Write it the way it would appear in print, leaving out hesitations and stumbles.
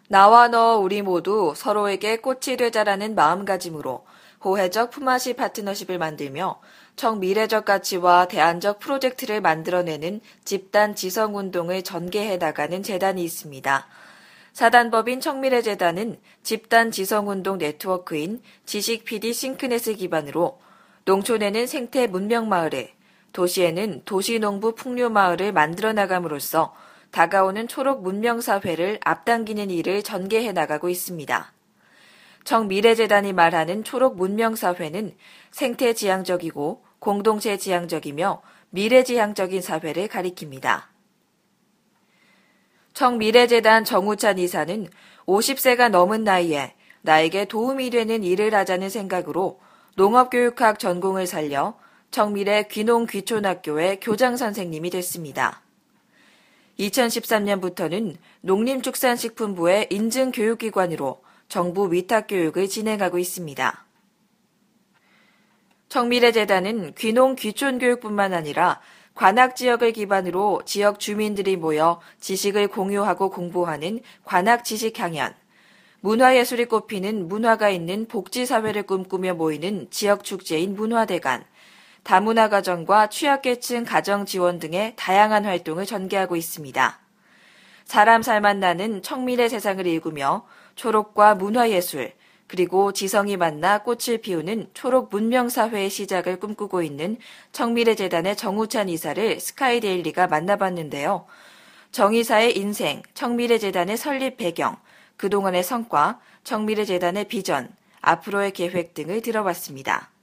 나와 너 우리 모두 서로에게 꽃이 되자라는 마음가짐으로 호혜적 품앗이 파트너십을 만들며 청미래적 가치와 대안적 프로젝트를 만들어내는 집단 지성운동을 전개해 나가는 재단이 있습니다. 사단법인 청미래재단은 집단 지성운동 네트워크인 지식 PD 싱크넷을 기반으로 농촌에는 생태 문명마을을, 도시에는 도시농부 풍류마을을 만들어 나감으로써 다가오는 초록 문명사회를 앞당기는 일을 전개해 나가고 있습니다. 청미래재단이 말하는 초록 문명사회는 생태지향적이고 공동체 지향적이며 미래지향적인 사회를 가리킵니다. 청미래재단 정우찬 이사는 50세가 넘은 나이에 나에게 도움이 되는 일을 하자는 생각으로 농업교육학 전공을 살려 청미래 귀농귀촌학교의 교장선생님이 됐습니다. 2013년부터는 농림축산식품부의 인증교육기관으로 정부 위탁교육을 진행하고 있습니다. 청미래재단은 귀농귀촌교육뿐만 아니라 관악지역을 기반으로 지역 주민들이 모여 지식을 공유하고 공부하는 관악지식향연, 문화예술이 꼽히는 문화가 있는 복지사회를 꿈꾸며 모이는 지역축제인 문화대관, 다문화가정과 취약계층 가정지원 등의 다양한 활동을 전개하고 있습니다. 사람 살만 나는 청미래 세상을 일구며 초록과 문화예술, 그리고 지성이 만나 꽃을 피우는 초록 문명사회의 시작을 꿈꾸고 있는 청미래재단의 정우찬 이사를 스카이데일리가 만나봤는데요. 정 이사의 인생, 청미래재단의 설립 배경, 그동안의 성과, 청미래재단의 비전, 앞으로의 계획 등을 들어봤습니다.